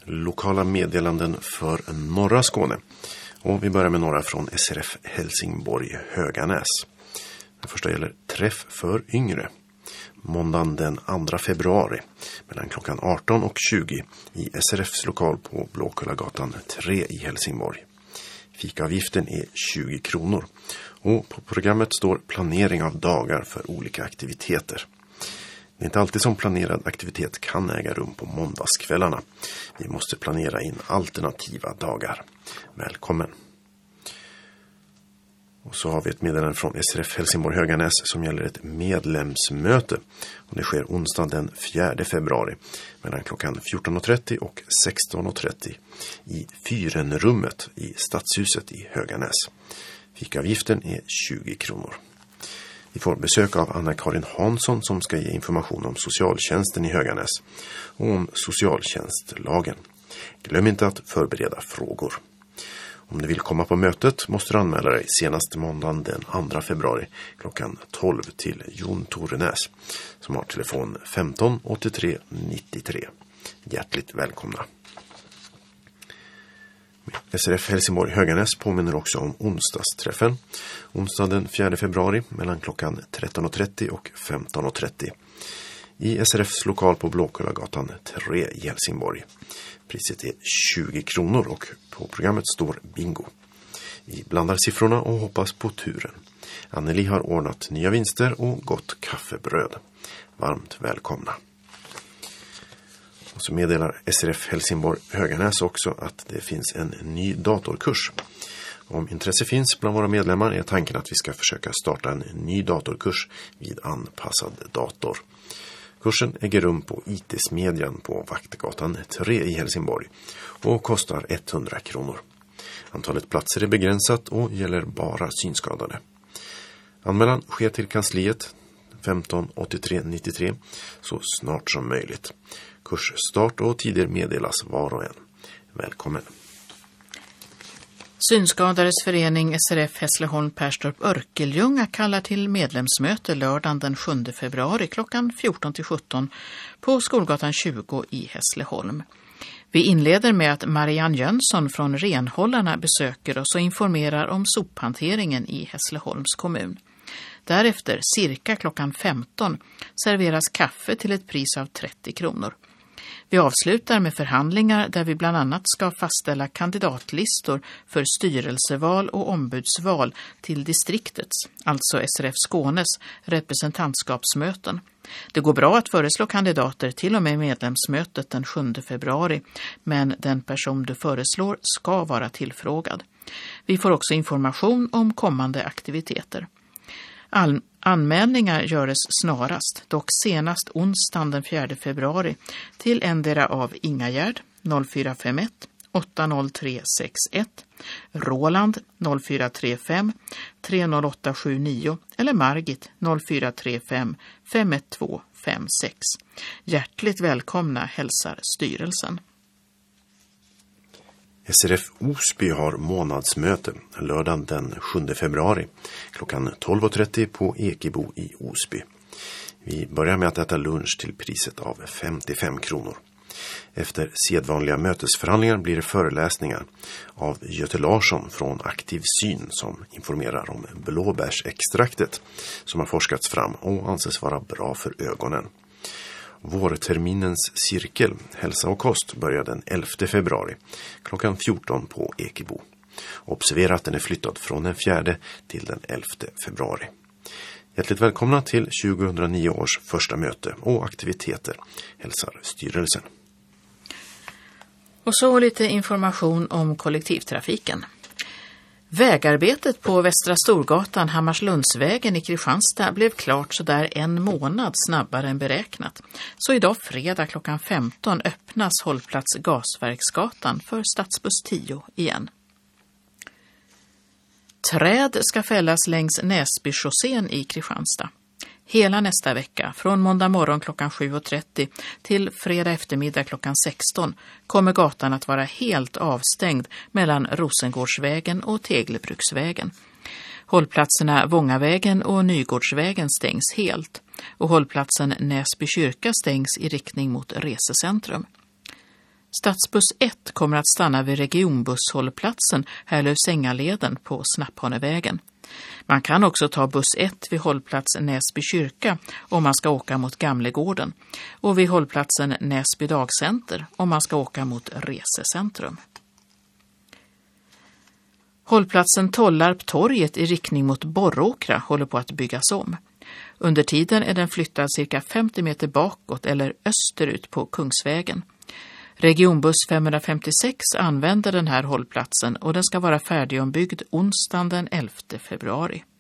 Lokala meddelanden för norra Skåne. Och vi börjar med några från SRF Helsingborg Höganäs. Den första gäller träff för yngre. Måndagen den 2 februari mellan klockan 18 och 20 i SRFs lokal på Blåkullagatan 3 i Helsingborg. Fikaavgiften är 20 kronor och på programmet står planering av dagar för olika aktiviteter. Det är inte alltid som planerad aktivitet kan äga rum på måndagskvällarna. Vi måste planera in alternativa dagar. Välkommen! Och så har vi ett meddelande från SRF Helsingborg Höganäs som gäller ett medlemsmöte. Och det sker onsdag den 4 februari mellan klockan 14.30 och 16.30 i Fyrenrummet i Stadshuset i Höganäs. Fikaavgiften är 20 kronor. Vi får besök av Anna-Karin Hansson som ska ge information om socialtjänsten i Höganäs och om socialtjänstlagen. Glöm inte att förbereda frågor. Om du vill komma på mötet måste du anmäla dig senast måndagen den 2 februari klockan 12 till Jon Torenäs som har telefon 15 83 93. Hjärtligt välkomna! SRF Helsingborg Höganäs påminner också om onsdagsträffen. Onsdag den 4 februari mellan klockan 13.30 och 15.30 i SRFs lokal på Blåkullagatan 3 i Helsingborg. Priset är 20 kronor och på programmet står bingo. Vi blandar siffrorna och hoppas på turen. Anneli har ordnat nya vinster och gott kaffebröd. Varmt välkomna! Och så meddelar SRF Helsingborg Höganäs också att det finns en ny datorkurs. Om intresse finns bland våra medlemmar är tanken att vi ska försöka starta en ny datorkurs vid anpassad dator. Kursen äger rum på IT-smedjan på Vaktgatan 3 i Helsingborg och kostar 100 kronor. Antalet platser är begränsat och gäller bara synskadade. Anmälan sker till kansliet 15 83 93 så snart som möjligt. Kursstart och tider meddelas var och en. Välkommen! Synskadades förening SRF Hässleholm-Perstorp-Örkelljunga kallar till medlemsmöte lördagen den 7 februari klockan 14-17 på Skolgatan 20 i Hässleholm. Vi inleder med att Marianne Jönsson från Renhållarna besöker oss och informerar om sophanteringen i Hässleholms kommun. Därefter, cirka klockan 15, serveras kaffe till ett pris av 30 kronor. Vi avslutar med förhandlingar där vi bland annat ska fastställa kandidatlistor för styrelseval och ombudsval till distriktets, alltså SRF Skånes, representantskapsmöten. Det går bra att föreslå kandidater till och med medlemsmötet den 7 februari, men den person du föreslår ska vara tillfrågad. Vi får också information om kommande aktiviteter. Anmälningar görs snarast, dock senast onsdagen den 4 februari till endera av Ingagärd 0451 80361, Roland 0435 30879 eller Margit 0435 51256. Hjärtligt välkomna hälsar styrelsen. SRF Osby har månadsmöte lördagen den 7 februari klockan 12.30 på Ekebo i Osby. Vi börjar med att äta lunch till priset av 55 kronor. Efter sedvanliga mötesförhandlingar blir det föreläsningar av Göte Larsson från Aktiv Syn som informerar om blåbärsextraktet som har forskats fram och anses vara bra för ögonen. Vårterminens cirkel, hälsa och kost börjar den 11 februari klockan 14 på Ekebo. Observera att den är flyttad från den 4 till den 11 februari. Hjärtligt välkomna till 2009 års första möte och aktiviteter, hälsar styrelsen. Och så lite information om kollektivtrafiken. Vägarbetet på Västra Storgatan Hammarslundsvägen i Kristianstad blev klart så där en månad snabbare än beräknat. Så idag fredag klockan 15 öppnas hållplats Gasverksgatan för stadsbuss 10 igen. Träd ska fällas längs Näsbychaussén i Kristianstad. Hela nästa vecka, från måndag morgon klockan 7.30 till fredag eftermiddag klockan 16, kommer gatan att vara helt avstängd mellan Rosengårdsvägen och Tegelbruksvägen. Hållplatserna Vångavägen och Nygårdsvägen stängs helt och hållplatsen Näsby kyrka stängs i riktning mot resecentrum. Stadsbuss 1 kommer att stanna vid regionbusshållplatsen Härlöv-Sängaleden på Snapphanevägen. Man kan också ta buss 1 vid hållplats Näsby kyrka om man ska åka mot Gamlegården och vid hållplatsen Näsby dagcenter om man ska åka mot Resecentrum. Hållplatsen Tollarp-torget i riktning mot Borråkra håller på att byggas om. Under tiden är den flyttad cirka 50 meter bakåt eller österut på Kungsvägen. Regionbuss 556 använder den här hållplatsen och den ska vara färdigombyggd onsdagen den 11 februari.